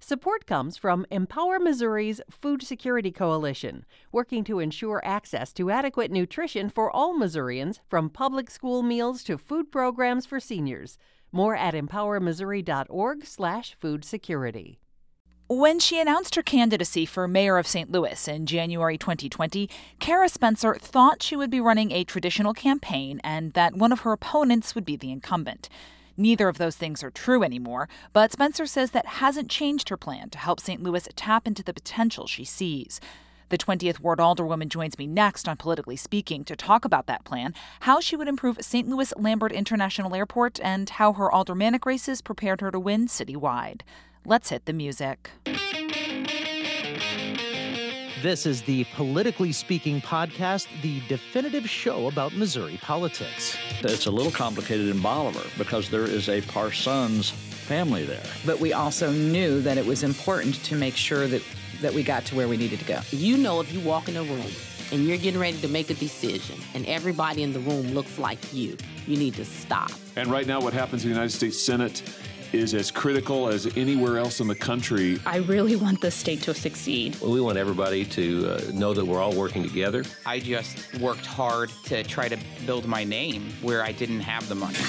Support comes from Empower Missouri's Food Security Coalition, working to ensure access to adequate nutrition for all Missourians, from public school meals to food programs for seniors. More at empowermissouri.org/food security. When she announced her candidacy for mayor of St. Louis in January 2020, Kara Spencer thought she would be running a traditional campaign and that one of her opponents would be the incumbent. Neither of those things are true anymore, but Spencer says that hasn't changed her plan to help St. Louis tap into the potential she sees. The 20th Ward Alderwoman joins me next on Politically Speaking to talk about that plan, how she would improve St. Louis Lambert International Airport, and how her aldermanic races prepared her to win citywide. Let's hit the music. This is the Politically Speaking podcast, the definitive show about Missouri politics. It's a little complicated in Bolivar because there is a Parsons family there. But we also knew that it was important to make sure that we got to where we needed to go. You know, if you walk in a room and you're getting ready to make a decision and everybody in the room looks like you need to stop. And right now what happens in the United States Senate is as critical as anywhere else in the country. I really want the state to succeed. Well, we want everybody to know that we're all working together. I just worked hard to try to build my name where I didn't have the money.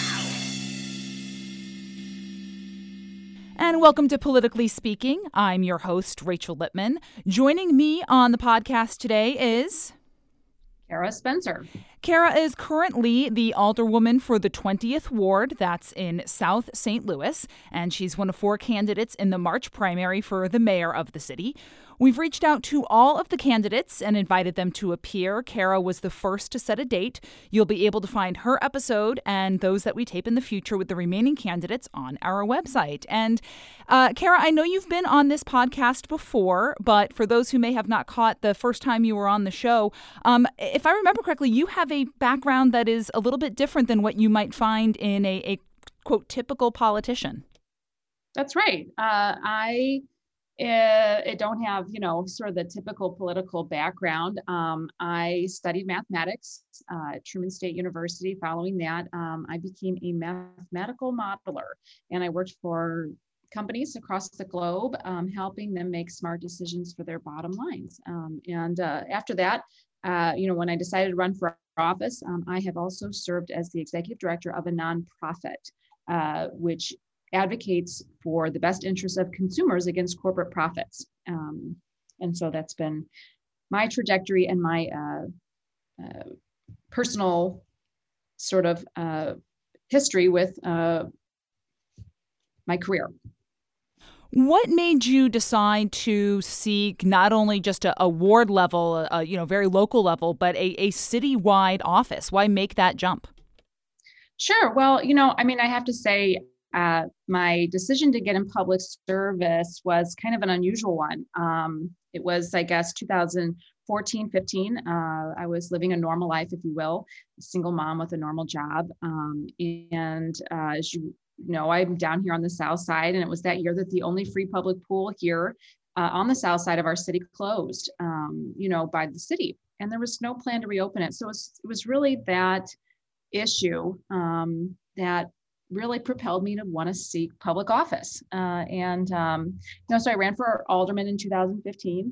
And welcome to Politically Speaking. I'm your host, Rachel Lippman. Joining me on the podcast today is Kara Spencer. Kara is currently the alderwoman for the 20th Ward, that's in South St. Louis, and she's one of 4 candidates in the March primary for the mayor of the city. We've reached out to all of the candidates and invited them to appear. Kara was the first to set a date. You'll be able to find her episode and those that we tape in the future with the remaining candidates on our website. And Kara, I know you've been on this podcast before, but for those who may have not caught the first time you were on the show, if I remember correctly, you have a background that is a little bit different than what you might find in a quote, typical politician. That's right. I don't have, sort of the typical political background. I studied mathematics at Truman State University. Following that, I became a mathematical modeler, and I worked for companies across the globe, helping them make smart decisions for their bottom lines. After that, when I decided to run for office, I have also served as the executive director of a nonprofit, which advocates for the best interests of consumers against corporate profits. And so that's been my trajectory and my personal sort of history with my career. What made you decide to seek not only just a ward level, very local level, but a citywide office? Why make that jump? Sure. Well, I have to say, my decision to get in public service was kind of an unusual one. It was, I guess, 2014, 15. I was living a normal life, if you will, a single mom with a normal job. As you know, I'm down here on the south side, and it was that year that the only free public pool here on the south side of our city closed, by the city, and there was no plan to reopen it. So it was really that issue that really propelled me to want to seek public office. So I ran for alderman in 2015,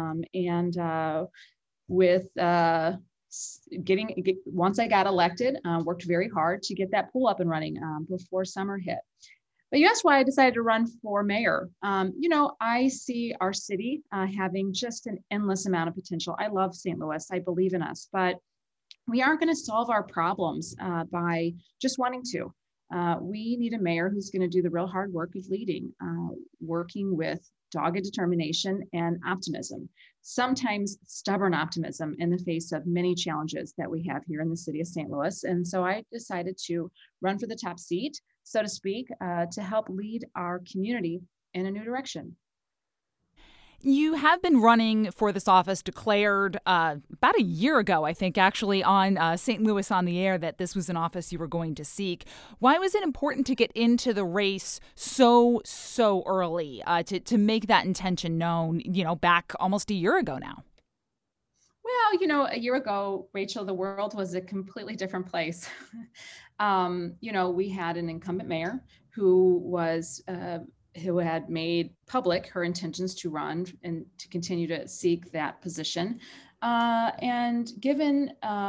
once I got elected, worked very hard to get that pool up and running before summer hit. But you asked why I decided to run for mayor. I see our city having just an endless amount of potential. I love St. Louis. I believe in us, but we aren't going to solve our problems by just wanting to. We need a mayor who's going to do the real hard work of leading, working with dogged determination and optimism, sometimes stubborn optimism in the face of many challenges that we have here in the city of St. Louis. And so I decided to run for the top seat, so to speak, to help lead our community in a new direction. You have been running for this office, declared about a year ago, I think, actually, on St. Louis on the Air, that this was an office you were going to seek. Why was it important to get into the race so early, to make that intention known, back almost a year ago now? Well, a year ago, Rachel, the world was a completely different place. We had an incumbent mayor who was who had made public her intentions to run and to continue to seek that position. And given,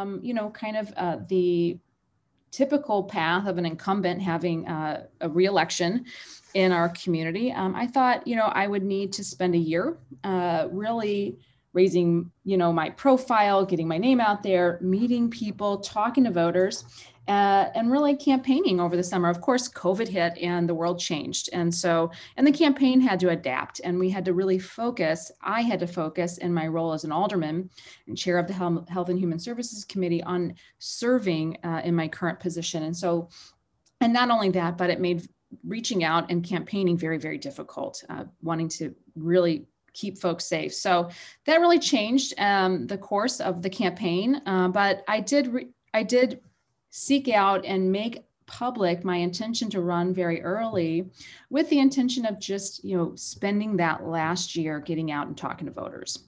the typical path of an incumbent having a reelection in our community, I thought, I would need to spend a year really raising, my profile, getting my name out there, meeting people, talking to voters, and really campaigning over the summer. Of course, COVID hit and the world changed. And the campaign had to adapt, and we had to really focus. I had to focus in my role as an alderman and chair of the Health and Human Services Committee on serving in my current position. And not only that, but it made reaching out and campaigning very, very difficult, wanting to really keep folks safe. So that really changed the course of the campaign. But I did seek out and make public my intention to run very early, with the intention of just, spending that last year getting out and talking to voters.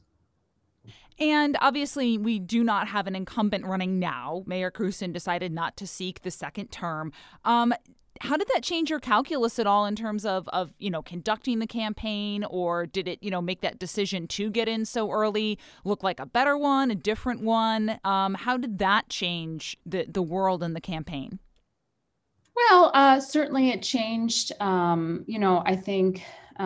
And obviously, we do not have an incumbent running now. Mayor Krewson decided not to seek the second term. How did that change your calculus at all in terms of conducting the campaign, or did it, make that decision to get in so early look like a better one, a different one? How did that change the world and the campaign? Well, certainly it changed, I think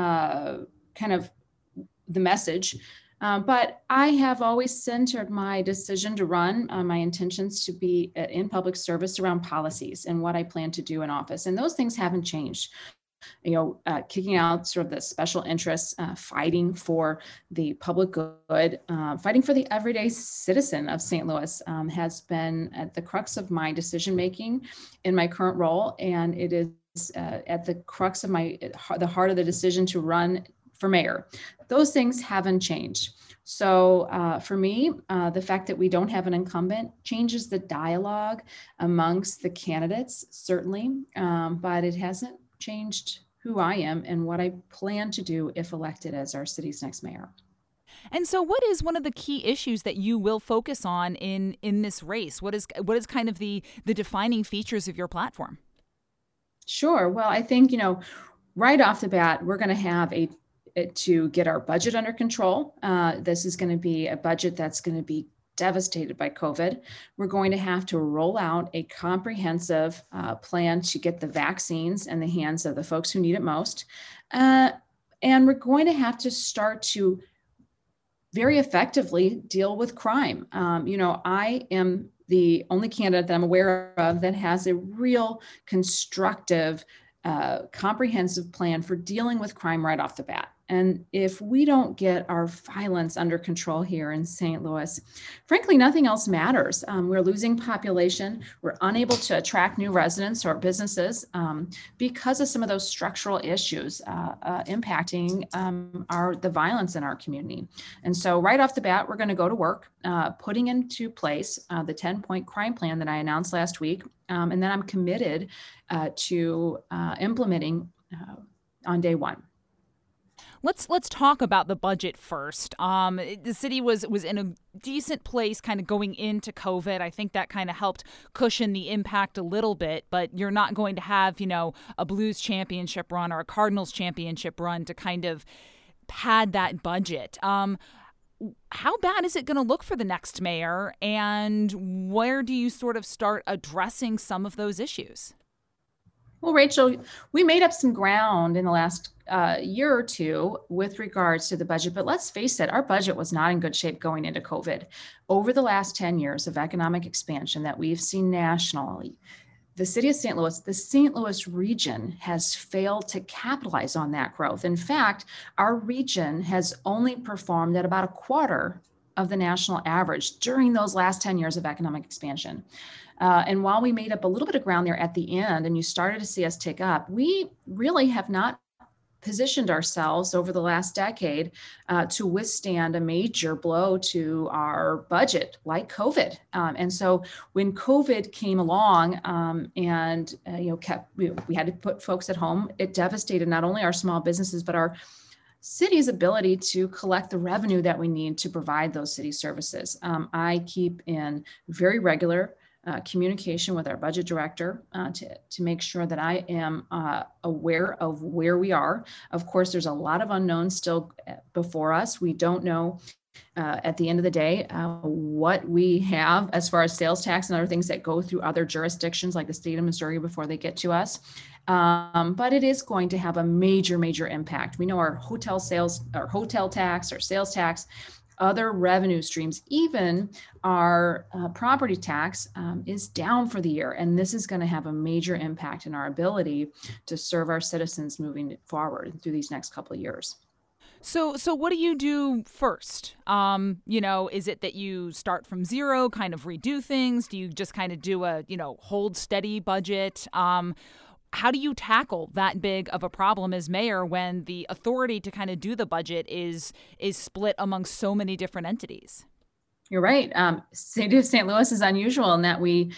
kind of the message. But I have always centered my decision to run, my intentions to be in public service around policies and what I plan to do in office. And those things haven't changed. Kicking out sort of the special interests, fighting for the public good, fighting for the everyday citizen of St. Louis has been at the crux of my decision making in my current role. And it is at the crux of the heart of the decision to run for mayor. Those things haven't changed. So for me, the fact that we don't have an incumbent changes the dialogue amongst the candidates, certainly, but it hasn't changed who I am and what I plan to do if elected as our city's next mayor. And so what is one of the key issues that you will focus on in this race? What is kind of the defining features of your platform? Sure. Well, I think, right off the bat, we're going to have to get our budget under control. This is going to be a budget that's going to be devastated by COVID. We're going to have to roll out a comprehensive plan to get the vaccines in the hands of the folks who need it most. And we're going to have to start to very effectively deal with crime. I am the only candidate that I'm aware of that has a real constructive, comprehensive plan for dealing with crime right off the bat. And if we don't get our violence under control here in St. Louis, frankly, nothing else matters. We're losing population. We're unable to attract new residents or businesses because of some of those structural issues impacting the violence in our community. And so right off the bat, we're going to go to work putting into place the 10-point crime plan that I announced last week. And then I'm committed to implementing on day one. Let's talk about the budget first. The city was in a decent place kind of going into COVID. I think that kind of helped cushion the impact a little bit, but you're not going to have, a Blues championship run or a Cardinals championship run to kind of pad that budget. How bad is it going to look for the next mayor, and where do you sort of start addressing some of those issues? Well, Rachel, we made up some ground in the last year or two with regards to the budget, but let's face it, our budget was not in good shape going into COVID. Over the last 10 years of economic expansion that we've seen nationally, the city of St. Louis, the St. Louis region has failed to capitalize on that growth. In fact, our region has only performed at about a quarter of the national average during those last 10 years of economic expansion. And while we made up a little bit of ground there at the end and you started to see us tick up, we really have not positioned ourselves over the last decade to withstand a major blow to our budget like COVID. And so when COVID came along and we had to put folks at home, it devastated not only our small businesses, but our city's ability to collect the revenue that we need to provide those city services. I keep in very regular communication with our budget director to make sure that I am aware of where we are. Of course, there's a lot of unknowns still before us. We don't know at the end of the day what we have as far as sales tax and other things that go through other jurisdictions like the state of Missouri before they get to us. But it is going to have a major, major impact. We know our hotel sales, our hotel tax, our sales tax, other revenue streams, even our property tax is down for the year. And this is going to have a major impact in our ability to serve our citizens moving forward through these next couple of years. So what do you do first? Is it that you start from zero, kind of redo things? Do you just kind of do a, hold steady budget? How do you tackle that big of a problem as mayor when the authority to kind of do the budget is split among so many different entities? You're right. City of St. Louis is unusual in that we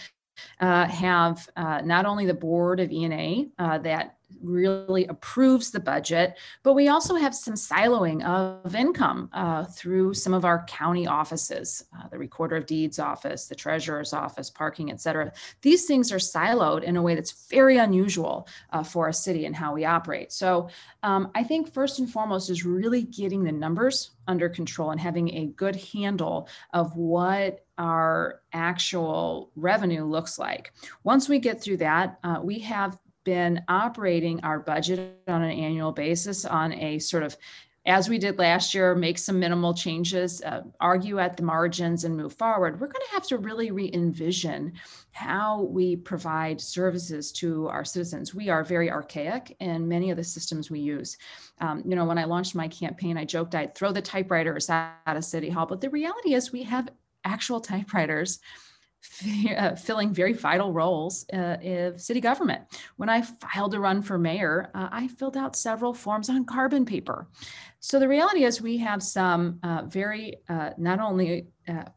have not only the board of E&A that really approves the budget, but we also have some siloing of income through some of our county offices, the Recorder of Deeds office, the Treasurer's office, parking, et cetera. These things are siloed in a way that's very unusual for a city and how we operate. So I think first and foremost is really getting the numbers under control and having a good handle of what our actual revenue looks like. Once we get through that, we have been operating our budget on an annual basis on a sort of, as we did last year, make some minimal changes, argue at the margins and move forward. We're going to have to really re-envision how we provide services to our citizens. We are very archaic in many of the systems we use. When I launched my campaign, I joked I'd throw the typewriters out of City Hall, but the reality is we have actual typewriters filling very vital roles in city government. When I filed to run for mayor, I filled out several forms on carbon paper. So the reality is we have some very not only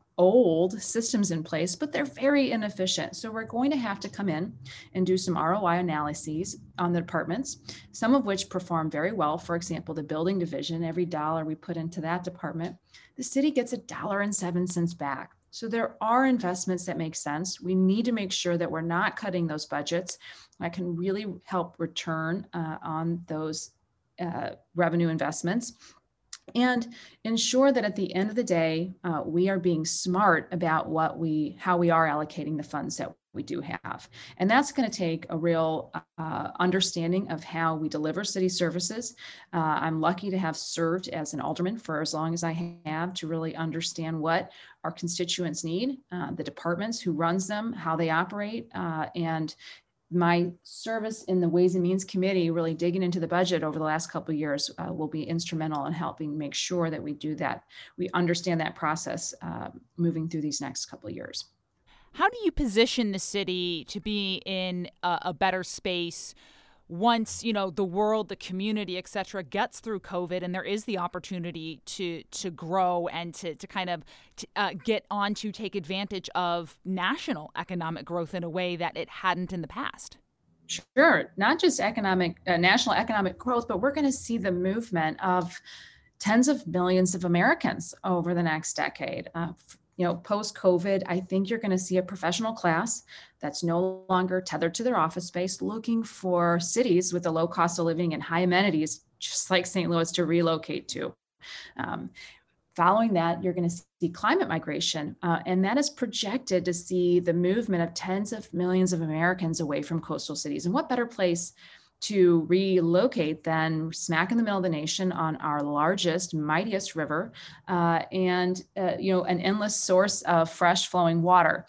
old systems in place, but they're very inefficient. So we're going to have to come in and do some ROI analyses on the departments, some of which perform very well. For example, the building division, every dollar we put into that department, the city gets $1.07 back. So there are investments that make sense. We need to make sure that we're not cutting those budgets. That can really help return on those revenue investments and ensure that at the end of the day, we are being smart about how we are allocating the funds that we do have. And that's going to take a real understanding of how we deliver city services. I'm lucky to have served as an alderman for as long as I have to really understand what our constituents need, the departments, who runs them, how they operate, and my service in the Ways and Means Committee, really digging into the budget over the last couple of years, will be instrumental in helping make sure that we do that. We understand that process moving through these next couple of years. How do you position the city to be in a better space once, the world, the community, et cetera, gets through COVID and there is the opportunity to grow and to kind of get on to take advantage of national economic growth in a way that it hadn't in the past? Sure. Not just national economic growth, but we're going to see the movement of tens of millions of Americans over the next decade. Post-COVID, I think you're going to see a professional class that's no longer tethered to their office space, looking for cities with a low cost of living and high amenities, just like St. Louis, to relocate to. Following that, you're going to see climate migration, and that is projected to see the movement of tens of millions of Americans away from coastal cities. And what better place to relocate than smack in the middle of the nation on our largest, mightiest river, and an endless source of fresh flowing water.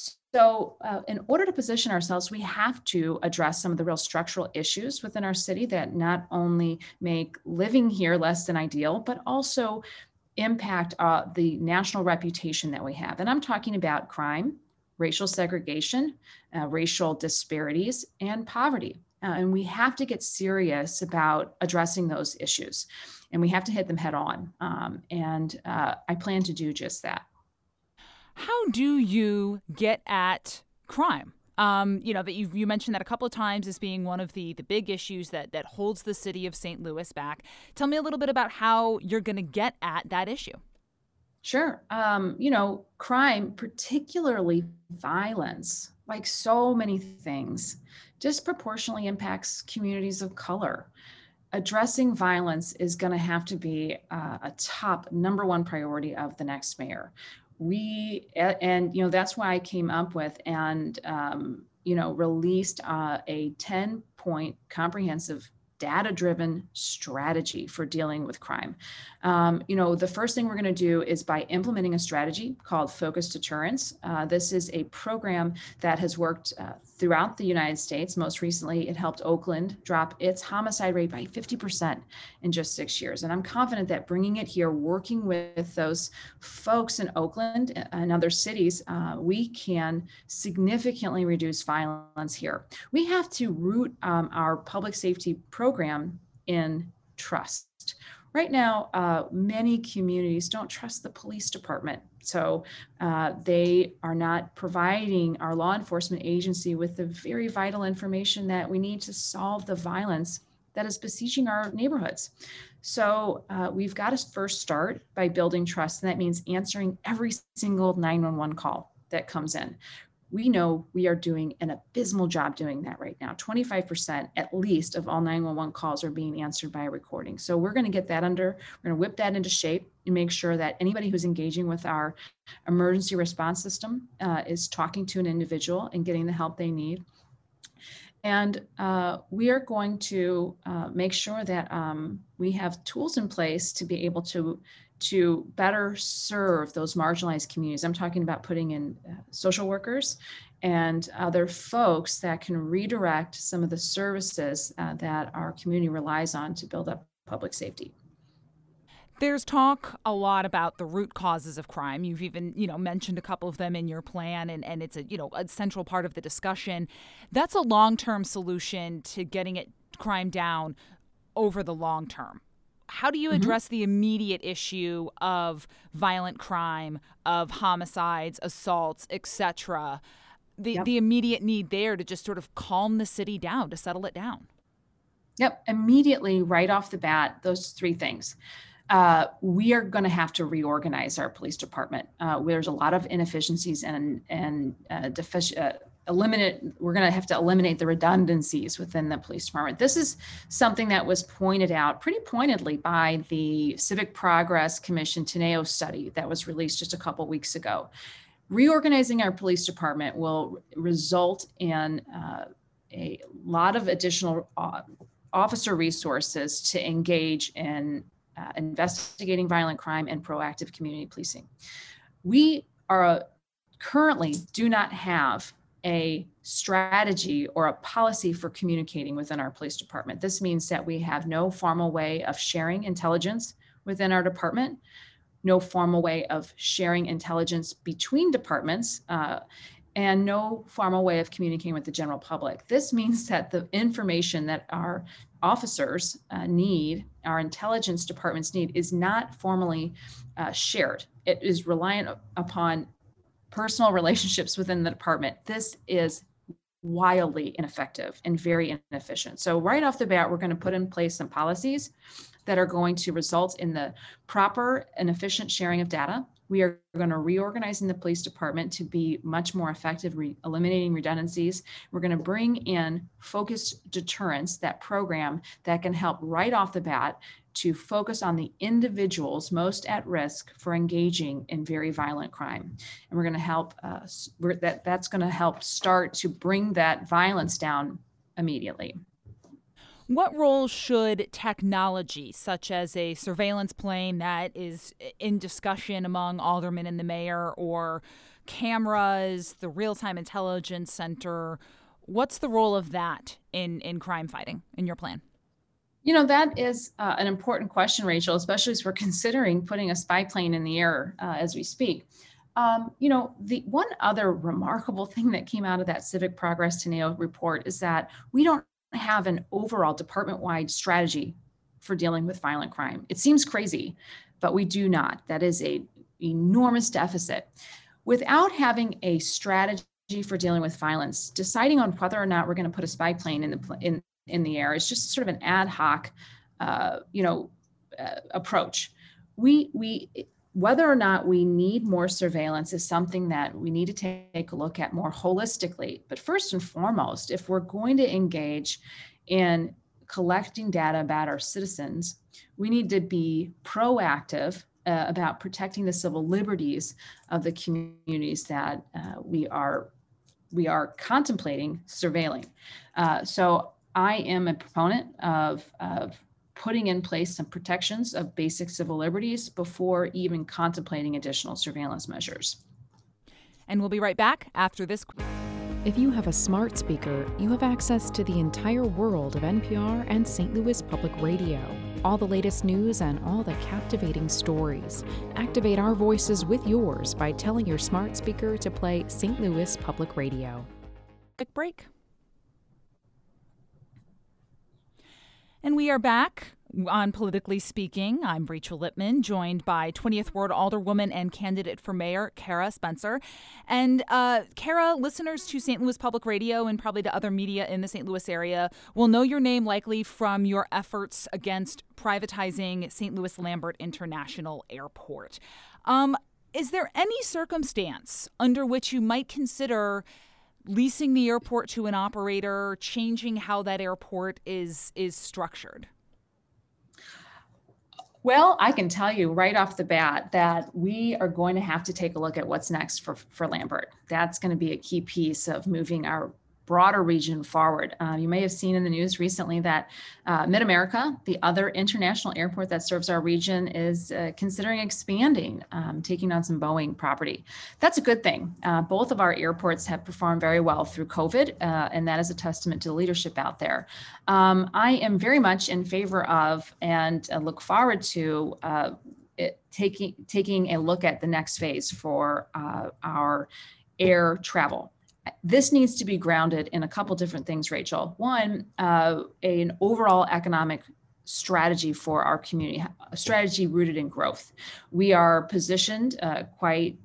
So in order to position ourselves, we have to address some of the real structural issues within our city that not only make living here less than ideal, but also impact the national reputation that we have. And I'm talking about crime, racial segregation, racial disparities, and poverty. And we have to get serious about addressing those issues, and we have to hit them head on. And I plan to do just that. How do you get at crime? That you mentioned that a couple of times as being one of the big issues that holds the city of St. Louis back. Tell me a little bit about how you're going to get at that issue. Sure. Crime, particularly violence, like so many things, disproportionately impacts communities of color. Addressing violence is going to have to be a top number one priority of the next mayor. That's why I came up with and released a 10-point comprehensive data-driven strategy for dealing with crime. The first thing we're going to do is by implementing a strategy called Focused Deterrence. This is a program that has worked throughout the United States. Most recently, it helped Oakland drop its homicide rate by 50% in just 6 years. And I'm confident that bringing it here, working with those folks in Oakland and other cities, we can significantly reduce violence here. We have to root our public safety program in trust. Right now, many communities don't trust the police department. So they are not providing our law enforcement agency with the very vital information that we need to solve the violence that is besieging our neighborhoods. So we've got to first start by building trust. And that means answering every single 911 call that comes in. We know we are doing an abysmal job doing that right now. 25% at least of all 911 calls are being answered by a recording. So we're going to get that we're going to whip that into shape and make sure that anybody who's engaging with our emergency response system is talking to an individual and getting the help they need. And we are going to make sure that we have tools in place to be able to better serve those marginalized communities. I'm talking about putting in social workers and other folks that can redirect some of the services that our community relies on to build up public safety. There's talk a lot about the root causes of crime. You've even, mentioned a couple of them in your plan, and it's a central part of the discussion. That's a long-term solution to getting crime down over the long term. How do you address the immediate issue of violent crime, of homicides, assaults, etc.? The immediate need there to just sort of calm the city down, to settle it down. Yep. Immediately, right off the bat, those three things. We are going to have to reorganize our police department. There's a lot of inefficiencies and we're going to have to eliminate the redundancies within the police department. This is something that was pointed out pretty pointedly by the Civic Progress Commission Teneo study that was released just a couple weeks ago. Reorganizing our police department will result in a lot of additional officer resources to engage in investigating violent crime and proactive community policing. We currently do not have a strategy or a policy for communicating within our police department. This means that we have no formal way of sharing intelligence within our department, no formal way of sharing intelligence between departments, and no formal way of communicating with the general public. This means that the information that our officers need, our intelligence departments need, is not formally shared. It is reliant upon personal relationships within the department. This is wildly ineffective and very inefficient. So right off the bat, we're going to put in place some policies that are going to result in the proper and efficient sharing of data. We are going to reorganize in the police department to be much more effective, eliminating redundancies. We're going to bring in Focused Deterrence, that program that can help right off the bat to focus on the individuals most at risk for engaging in very violent crime. And we're going to help, that's going to help start to bring that violence down immediately. What role should technology, such as a surveillance plane that is in discussion among aldermen and the mayor, or cameras, the real-time intelligence center, what's the role of that in crime fighting in your plan? That is an important question, Rachel, especially as we're considering putting a spy plane in the air as we speak. The one other remarkable thing that came out of that Civic Progress Teneo report is that we don't have an overall department-wide strategy for dealing with violent crime. It seems crazy, but we do not. That is an enormous deficit. Without having a strategy for dealing with violence, deciding on whether or not we're going to put a spy plane in the air is just sort of an ad hoc, approach. We whether or not we need more surveillance is something that we need to take a look at more holistically. But first and foremost, if we're going to engage in collecting data about our citizens, we need to be proactive about protecting the civil liberties of the communities that we are contemplating surveilling. So I am a proponent of putting in place some protections of basic civil liberties before even contemplating additional surveillance measures. And we'll be right back after this. If you have a smart speaker, you have access to the entire world of NPR and St. Louis Public Radio. All the latest news and all the captivating stories. Activate our voices with yours by telling your smart speaker to play St. Louis Public Radio. Quick break. And we are back on Politically Speaking. I'm Rachel Lippman, joined by 20th Ward Alderwoman and candidate for mayor, Kara Spencer. And Kara, listeners to St. Louis Public Radio and probably to other media in the St. Louis area will know your name likely from your efforts against privatizing St. Louis Lambert International Airport. Is there any circumstance under which you might consider leasing the airport to an operator, changing how that airport is structured? Well, I can tell you right off the bat that we are going to have to take a look at what's next for Lambert. That's going to be a key piece of moving our broader region forward. You may have seen in the news recently that Mid-America, the other international airport that serves our region, is considering expanding, taking on some Boeing property. That's a good thing. Both of our airports have performed very well through COVID, and that is a testament to the leadership out there. I am very much in favor of and look forward to taking a look at the next phase for our air travel. This needs to be grounded in a couple different things, Rachel. One, an overall economic strategy for our community, a strategy rooted in growth. We are positioned quite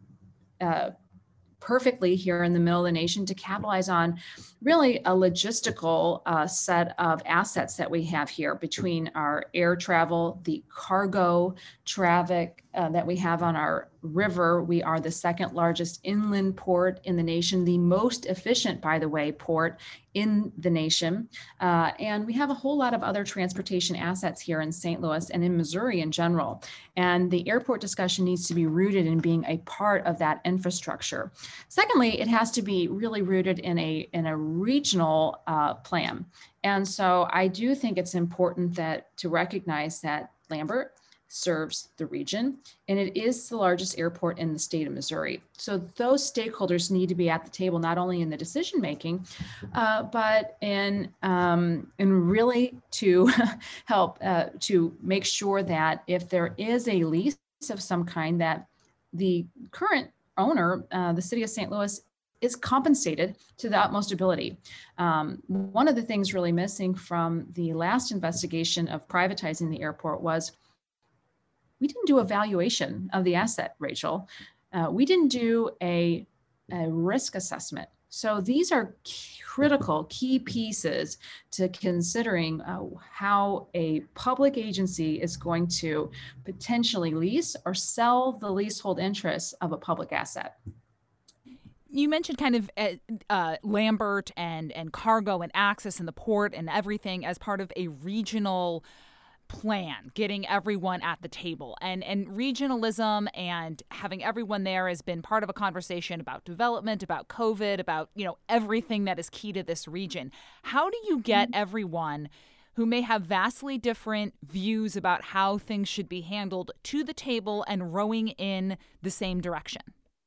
perfectly here in the middle of the nation to capitalize on really a logistical set of assets that we have here between our air travel, the cargo traffic that we have on our river. We are the second largest inland port in the nation, the most efficient, by the way, port in the nation. And we have a whole lot of other transportation assets here in St. Louis and in Missouri in general. And the airport discussion needs to be rooted in being a part of that infrastructure. Secondly, it has to be really rooted in a regional plan. And so I do think it's important to recognize that Lambert serves the region, and it is the largest airport in the state of Missouri. So those stakeholders need to be at the table, not only in the decision making, but in really to help to make sure that if there is a lease of some kind, that the current owner, the city of St. Louis, is compensated to the utmost ability. One of the things really missing from the last investigation of privatizing the airport was we didn't do a valuation of the asset, Rachel. We didn't do a risk assessment. So these are critical key pieces to considering how a public agency is going to potentially lease or sell the leasehold interests of a public asset. You mentioned kind of Lambert and cargo and access and the port and everything as part of a regional plan, getting everyone at the table. And regionalism and having everyone there has been part of a conversation about development, about COVID, about, everything that is key to this region. How do you get everyone who may have vastly different views about how things should be handled to the table and rowing in the same direction?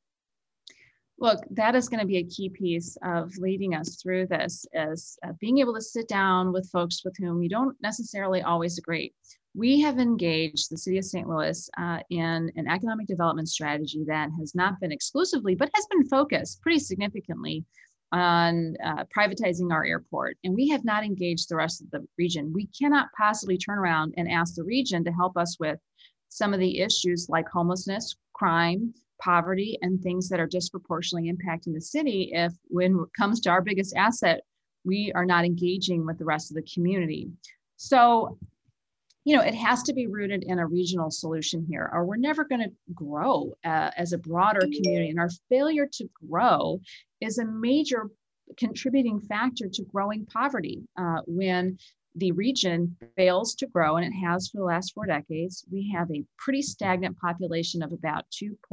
Look, that is going to be a key piece of leading us through this, is being able to sit down with folks with whom you don't necessarily always agree. We have engaged the city of St. Louis in an economic development strategy that has not been exclusively, but has been focused pretty significantly on privatizing our airport. And we have not engaged the rest of the region. We cannot possibly turn around and ask the region to help us with some of the issues like homelessness, crime, poverty, and things that are disproportionately impacting the city if, when it comes to our biggest asset, we are not engaging with the rest of the community. So it has to be rooted in a regional solution here, or we're never going to grow as a broader community. And our failure to grow is a major contributing factor to growing poverty. When the region fails to grow, and it has for the last 4 decades, we have a pretty stagnant population of about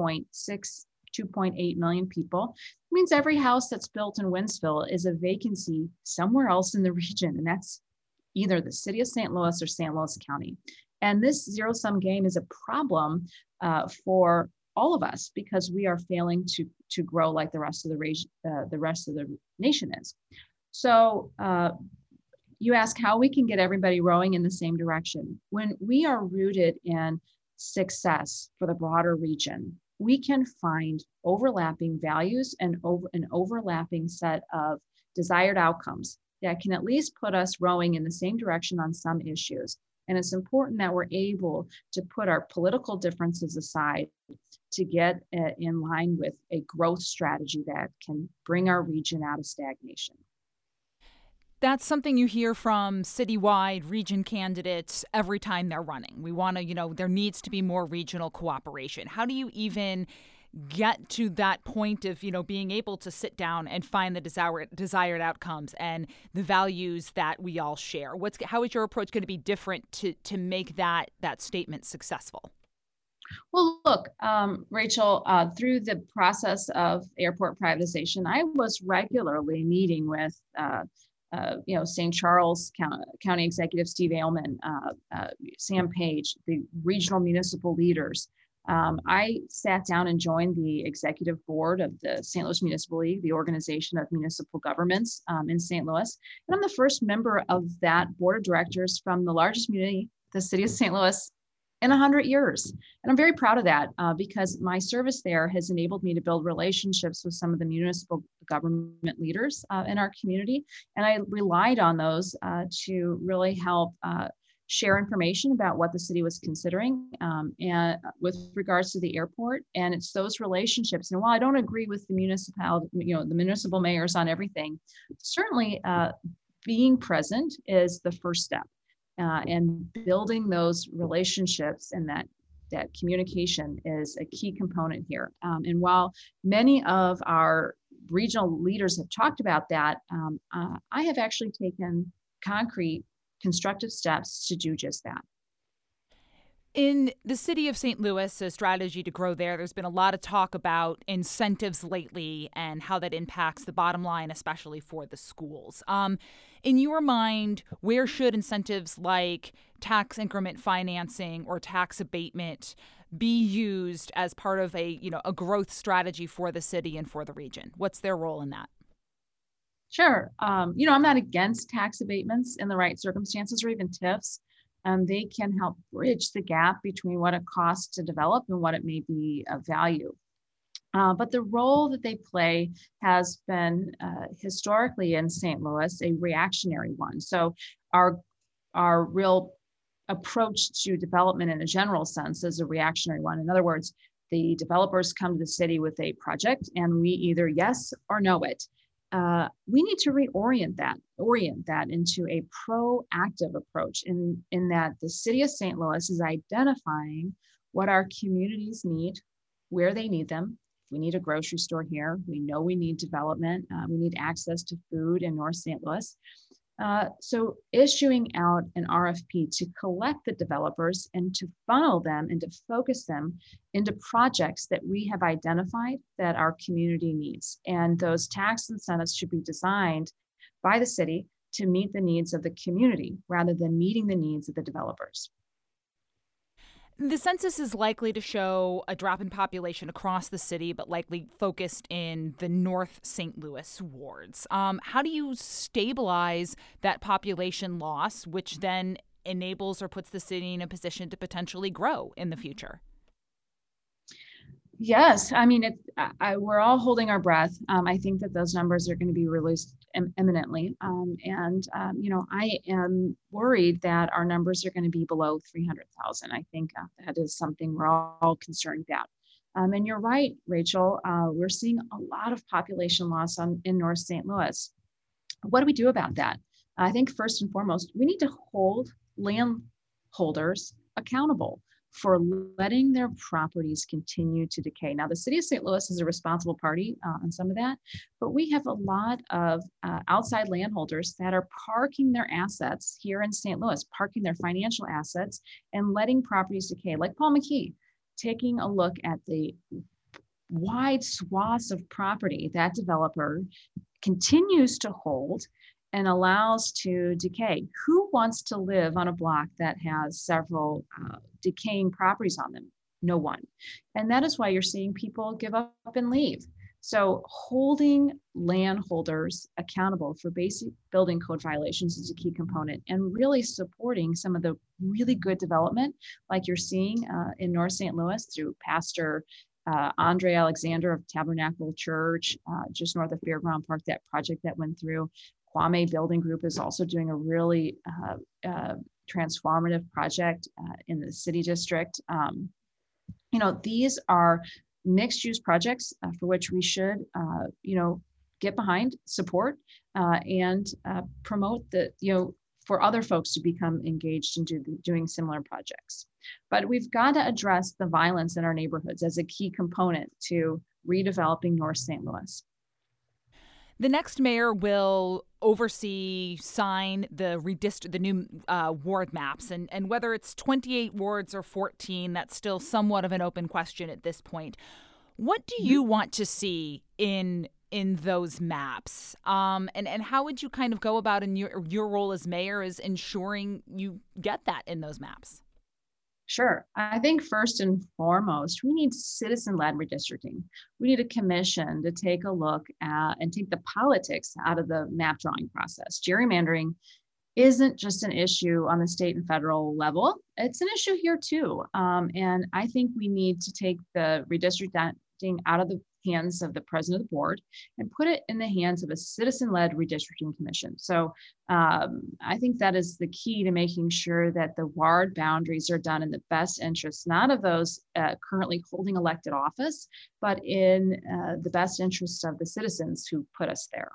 2.8 million people. It means every house that's built in Wentzville is a vacancy somewhere else in the region, and that's either the city of St. Louis or St. Louis County. And this zero-sum game is a problem for all of us because we are failing to grow like the rest of the nation is. So you ask how we can get everybody rowing in the same direction. When we are rooted in success for the broader region, we can find overlapping values and an overlapping set of desired outcomes that can at least put us rowing in the same direction on some issues. And it's important that we're able to put our political differences aside to get in line with a growth strategy that can bring our region out of stagnation. That's something you hear from citywide region candidates every time they're running. We want to, there needs to be more regional cooperation. How do you even get to that point of, being able to sit down and find the desired outcomes and the values that we all share? How is your approach going to be different to make that statement successful? Well, look, Rachel, through the process of airport privatization, I was regularly meeting with St. Charles County Executive Steve Ailman, Sam Page, the regional municipal leaders. I sat down and joined the executive board of the St. Louis Municipal League, the organization of municipal governments in St. Louis. And I'm the first member of that board of directors from the largest community, the city of St. Louis, in 100 years. And I'm very proud of that because my service there has enabled me to build relationships with some of the municipal government leaders in our community. And I relied on those to really help share information about what the city was considering and with regards to the airport. And it's those relationships. And while I don't agree with the municipal mayors on everything, certainly being present is the first step. And building those relationships and that communication is a key component here. And while many of our regional leaders have talked about that, I have actually taken concrete, constructive steps to do just that. In the city of St. Louis, a strategy to grow there's been a lot of talk about incentives lately and how that impacts the bottom line, especially for the schools. In your mind, where should incentives like tax increment financing or tax abatement be used as part of a growth strategy for the city and for the region? What's their role in that? Sure. I'm not against tax abatements in the right circumstances or even TIFs. They can help bridge the gap between what it costs to develop and what it may be of value. But the role that they play has been historically in St. Louis a reactionary one. So our real approach to development in a general sense is a reactionary one. In other words, the developers come to the city with a project and we either yes or no it. We need to orient that into a proactive approach in that the city of St. Louis is identifying what our communities need, where they need them. If we need a grocery store here, we know we need development. We need access to food in North St. Louis. So issuing out an RFP to collect the developers and to funnel them and to focus them into projects that we have identified that our community needs. And those tax incentives should be designed by the city to meet the needs of the community rather than meeting the needs of the developers. The census is likely to show a drop in population across the city, but likely focused in the North St. Louis wards. How do you stabilize that population loss, which then enables or puts the city in a position to potentially grow in the future? Yes, I mean, we're all holding our breath. I think that those numbers are going to be released imminently. I am worried that our numbers are going to be below 300,000. I think that is something we're all concerned about. And you're right, Rachel, we're seeing a lot of population loss in North St. Louis. What do we do about that? I think first and foremost, we need to hold land holders accountable for letting their properties continue to decay. Now, the city of St. Louis is a responsible party on some of that, but we have a lot of outside landholders that are parking their assets here in St. Louis, parking their financial assets and letting properties decay, like Paul McKee, taking a look at the wide swaths of property that developer continues to hold and allows to decay. Who wants to live on a block that has several decaying properties on them? No one. And that is why you're seeing people give up and leave. So holding landholders accountable for basic building code violations is a key component, and really supporting some of the really good development like you're seeing in North St. Louis through Pastor Andre Alexander of Tabernacle Church, just north of Fairground Park, that project that went through. Kwame Building Group is also doing a really transformative project in the city district. These are mixed use projects for which we should, get behind, support, and promote for other folks to become engaged in doing similar projects. But we've got to address the violence in our neighborhoods as a key component to redeveloping North St. Louis. The next mayor will sign the new ward maps, and whether it's 28 wards or 14, that's still somewhat of an open question at this point. What do you want to see in those maps? And how would you kind of go about in your role as mayor is ensuring you get that in those maps? Sure. I think first and foremost, we need citizen-led redistricting. We need a commission to take a look at and take the politics out of the map drawing process. Gerrymandering isn't just an issue on the state and federal level. It's an issue here too. And I think we need to take the redistricting out of the hands of the president of the board and put it in the hands of a citizen-led redistricting commission. So I think that is the key to making sure that the ward boundaries are done in the best interest, not of those currently holding elected office, but in the best interest of the citizens who put us there.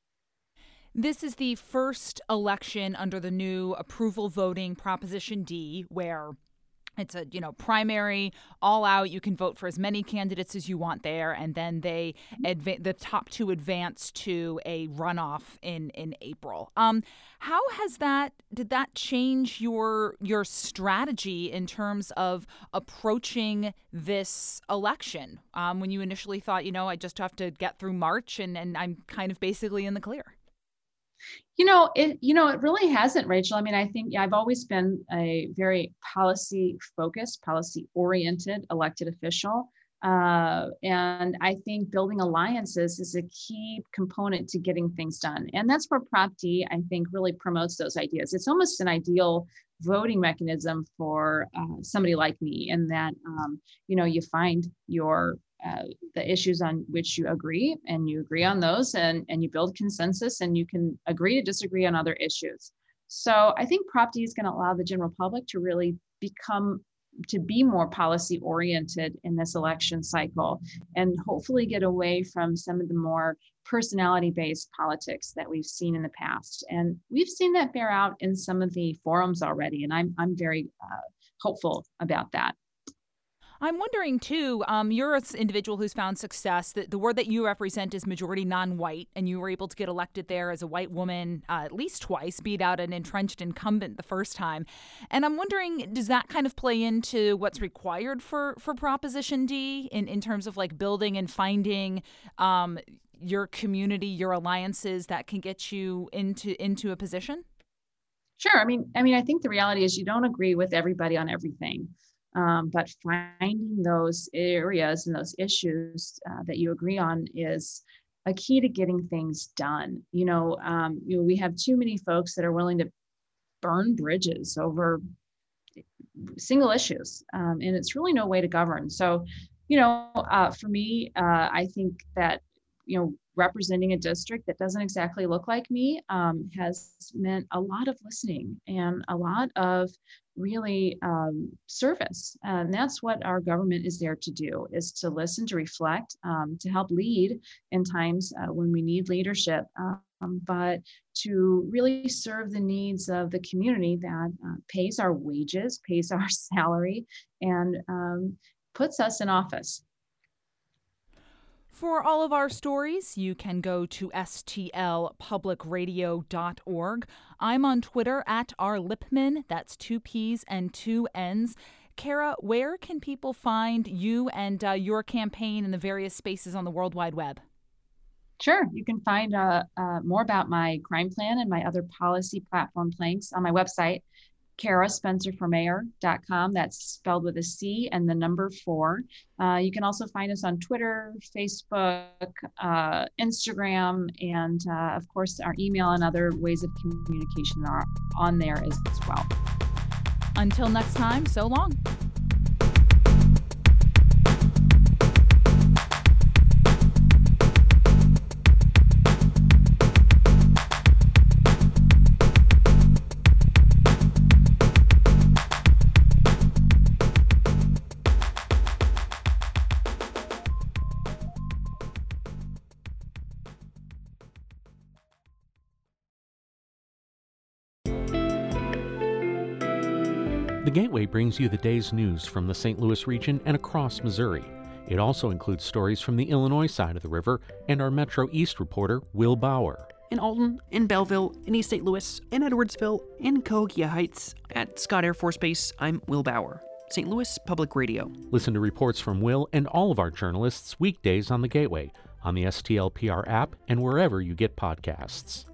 This is the first election under the new approval voting Proposition D, where it's a primary, all out. You can vote for as many candidates as you want there, and then the top two advance to a runoff in April. How did that change your strategy in terms of approaching this election? When you initially thought, I just have to get through March and I'm kind of basically in the clear. It really hasn't, Rachel. I mean, I think I've always been a very policy-focused, policy-oriented elected official. And I think building alliances is a key component to getting things done. And that's where Prop D, I think, really promotes those ideas. It's almost an ideal voting mechanism for somebody like me, in that, you find the issues on which you agree, and you agree on those, and you build consensus, and you can agree to disagree on other issues. So I think Prop D is going to allow the general public to really be more policy oriented in this election cycle, and hopefully get away from some of the more personality based politics that we've seen in the past. And we've seen that bear out in some of the forums already, and I'm very hopeful about that. I'm wondering, too, you're an individual who's found success. The ward that you represent is majority non-white, and you were able to get elected there as a white woman at least twice, beat out an entrenched incumbent the first time. And I'm wondering, does that kind of play into what's required for Proposition D in terms of like building and finding your community, your alliances that can get you into a position? Sure. I mean, I think the reality is you don't agree with everybody on everything. But finding those areas and those issues that you agree on is a key to getting things done. We have too many folks that are willing to burn bridges over single issues, and it's really no way to govern. So, for me, I think that, representing a district that doesn't exactly look like me has meant a lot of listening and a lot of really service. And that's what our government is there to do, is to listen, to reflect, to help lead in times when we need leadership, but to really serve the needs of the community that pays our wages, pays our salary, and puts us in office. For all of our stories, you can go to stlpublicradio.org. I'm on Twitter at rlipman. That's 2 P's and 2 N's. Kara, where can people find you and your campaign in the various spaces on the World Wide Web? Sure. You can find more about my crime plan and my other policy platform planks on my website, karaspencerformayor.com. That's spelled with a C and the number 4. You can also find us on Twitter, Facebook, Instagram, and of course our email and other ways of communication are on there as well. Until next time, so long. The Gateway brings you the day's news from the St. Louis region and across Missouri. It also includes stories from the Illinois side of the river and our Metro East reporter, Will Bauer. In Alton, in Belleville, in East St. Louis, in Edwardsville, in Cahokia Heights, at Scott Air Force Base, I'm Will Bauer, St. Louis Public Radio. Listen to reports from Will and all of our journalists weekdays on the Gateway, on the STLPR app, and wherever you get podcasts.